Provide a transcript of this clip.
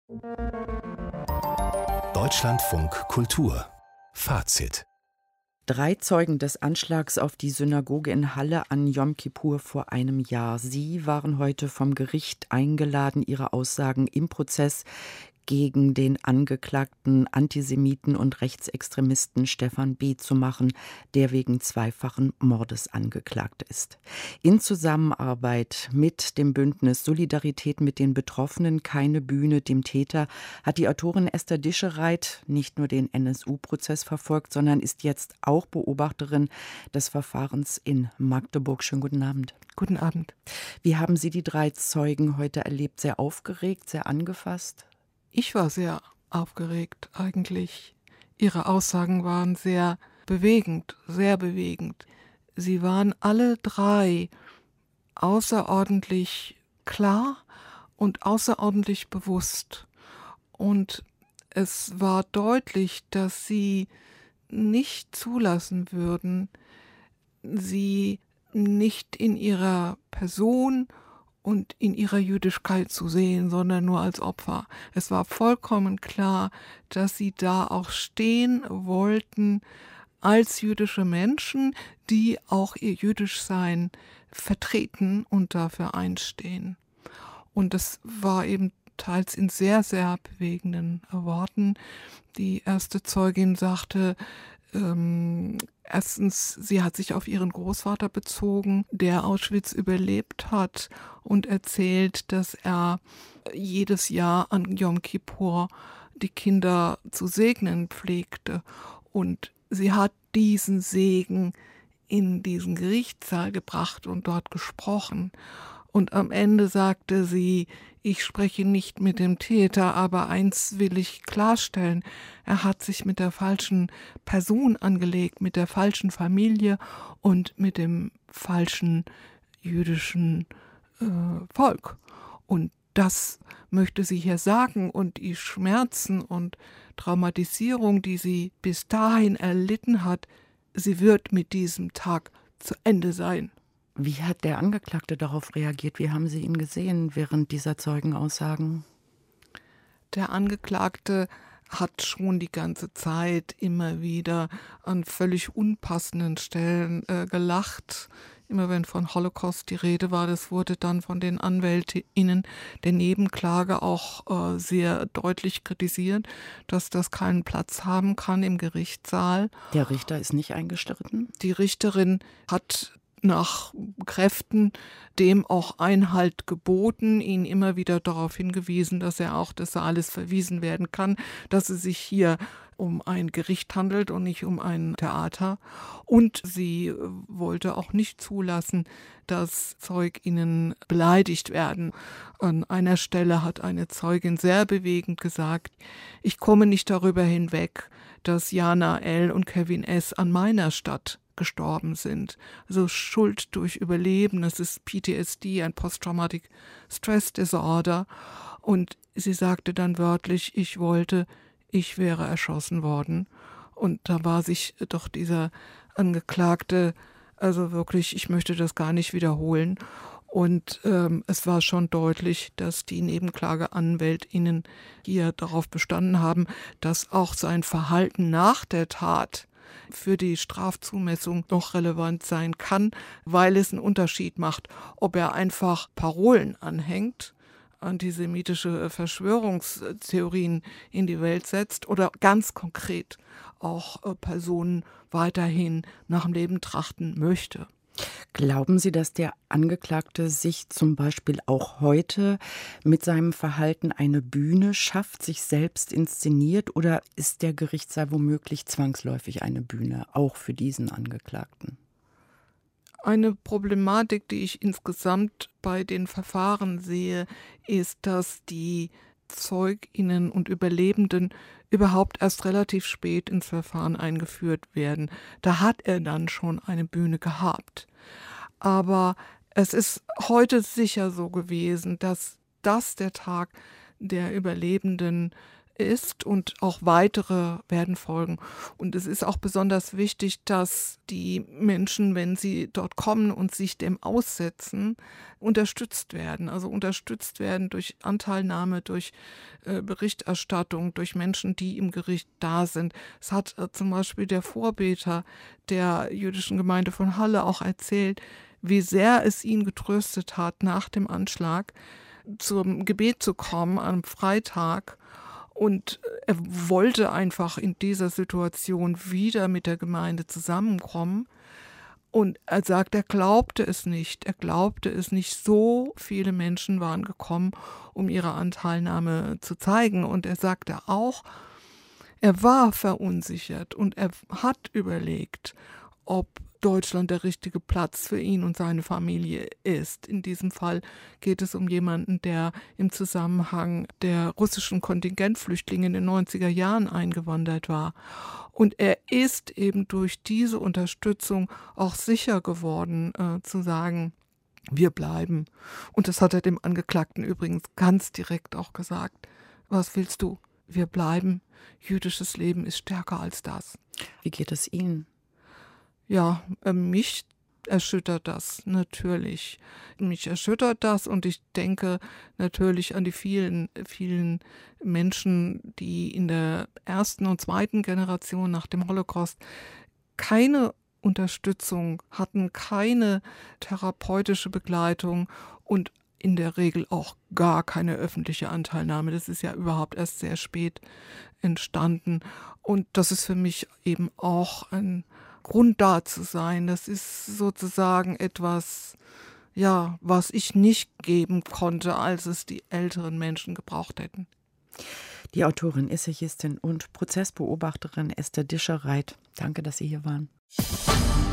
Deutschlandfunk Kultur Fazit. 3 Zeugen des Anschlags auf die Synagoge in Halle an Jom Kippur vor einem Jahr. Sie waren heute vom Gericht eingeladen, ihre Aussagen im Prozess gegen den angeklagten Antisemiten und Rechtsextremisten Stefan B. zu machen, der wegen zweifachen Mordes angeklagt ist. In Zusammenarbeit mit dem Bündnis Solidarität mit den Betroffenen, keine Bühne dem Täter, hat die Autorin Esther Dischereit nicht nur den NSU-Prozess verfolgt, sondern ist jetzt auch Beobachterin des Verfahrens in Magdeburg. Schönen guten Abend. Guten Abend. Wie haben Sie die 3 Zeugen heute erlebt? Sehr aufgeregt, sehr angefasst? Ich war sehr aufgeregt eigentlich. Ihre Aussagen waren sehr bewegend, sehr bewegend. Sie waren alle 3 außerordentlich klar und außerordentlich bewusst. Und es war deutlich, dass sie nicht zulassen würden, sie nicht in ihrer Person und in ihrer Jüdischkeit zu sehen, sondern nur als Opfer. Es war vollkommen klar, dass sie da auch stehen wollten als jüdische Menschen, die auch ihr Jüdischsein vertreten und dafür einstehen. Und das war eben teils in sehr, sehr bewegenden Worten. Die erste Zeugin sagte, erstens, sie hat sich auf ihren Großvater bezogen, der Auschwitz überlebt hat und erzählt, dass er jedes Jahr an Jom Kippur die Kinder zu segnen pflegte. Und sie hat diesen Segen in diesen Gerichtssaal gebracht und dort gesprochen. Und am Ende sagte sie, ich spreche nicht mit dem Täter, aber eins will ich klarstellen, er hat sich mit der falschen Person angelegt, mit der falschen Familie und mit dem falschen jüdischen Volk. Und das möchte sie hier sagen, und die Schmerzen und Traumatisierung, die sie bis dahin erlitten hat, sie wird mit diesem Tag zu Ende sein. Wie hat der Angeklagte darauf reagiert? Wie haben Sie ihn gesehen während dieser Zeugenaussagen? Der Angeklagte hat schon die ganze Zeit immer wieder an völlig unpassenden Stellen gelacht. Immer wenn von Holocaust die Rede war, das wurde dann von den AnwältInnen der Nebenklage auch sehr deutlich kritisiert, dass das keinen Platz haben kann im Gerichtssaal. Der Richter ist nicht eingestritten? Die Richterin hat nach Kräften dem auch Einhalt geboten, ihn immer wieder darauf hingewiesen, dass er auch des Saales verwiesen werden kann, dass es sich hier um ein Gericht handelt und nicht um ein Theater. Und sie wollte auch nicht zulassen, dass ZeugInnen beleidigt werden. An einer Stelle hat eine Zeugin sehr bewegend gesagt, ich komme nicht darüber hinweg, dass Jana L. und Kevin S. an meiner Stadt gestorben sind. Also Schuld durch Überleben, das ist PTSD, ein Post-Traumatic Stress Disorder. Und sie sagte dann wörtlich, ich wäre erschossen worden. Und da war sich doch dieser Angeklagte, also wirklich, ich möchte das gar nicht wiederholen. Und es war schon deutlich, dass die NebenklageanwältInnen hier darauf bestanden haben, dass auch sein Verhalten nach der Tat für die Strafzumessung noch relevant sein kann, weil es einen Unterschied macht, ob er einfach Parolen anhängt, antisemitische Verschwörungstheorien in die Welt setzt oder ganz konkret auch Personen weiterhin nach dem Leben trachten möchte. Glauben Sie, dass der Angeklagte sich zum Beispiel auch heute mit seinem Verhalten eine Bühne schafft, sich selbst inszeniert, oder ist der Gerichtssaal womöglich zwangsläufig eine Bühne, auch für diesen Angeklagten? Eine Problematik, die ich insgesamt bei den Verfahren sehe, ist, dass die ZeugInnen und Überlebenden überhaupt erst relativ spät ins Verfahren eingeführt werden. Da hat er dann schon eine Bühne gehabt. Aber es ist heute sicher so gewesen, dass das der Tag der Überlebenden ist und auch weitere werden folgen. Und es ist auch besonders wichtig, dass die Menschen, wenn sie dort kommen und sich dem aussetzen, unterstützt werden. Also unterstützt werden durch Anteilnahme, durch Berichterstattung, durch Menschen, die im Gericht da sind. Es hat zum Beispiel der Vorbeter der jüdischen Gemeinde von Halle auch erzählt, wie sehr es ihn getröstet hat, nach dem Anschlag zum Gebet zu kommen am Freitag. Und er wollte einfach in dieser Situation wieder mit der Gemeinde zusammenkommen. Und er sagt, er glaubte es nicht. Er glaubte es nicht. So viele Menschen waren gekommen, um ihre Anteilnahme zu zeigen. Und er sagte auch, er war verunsichert und er hat überlegt, ob Deutschland der richtige Platz für ihn und seine Familie ist. In diesem Fall geht es um jemanden, der im Zusammenhang der russischen Kontingentflüchtlinge in den 90er Jahren eingewandert war. Und er ist eben durch diese Unterstützung auch sicher geworden, zu sagen, wir bleiben. Und das hat er dem Angeklagten übrigens ganz direkt auch gesagt. Was willst du? Wir bleiben. Jüdisches Leben ist stärker als das. Wie geht es Ihnen? Ja, mich erschüttert das natürlich. Mich erschüttert das und ich denke natürlich an die vielen, vielen Menschen, die in der ersten und zweiten Generation nach dem Holocaust keine Unterstützung hatten, keine therapeutische Begleitung und in der Regel auch gar keine öffentliche Anteilnahme. Das ist ja überhaupt erst sehr spät entstanden. Und das ist für mich eben auch ein Grund da zu sein. Das ist sozusagen etwas, ja, was ich nicht geben konnte, als es die älteren Menschen gebraucht hätten. Die Autorin, Essayistin und Prozessbeobachterin Esther Dischereit. Danke, dass Sie hier waren.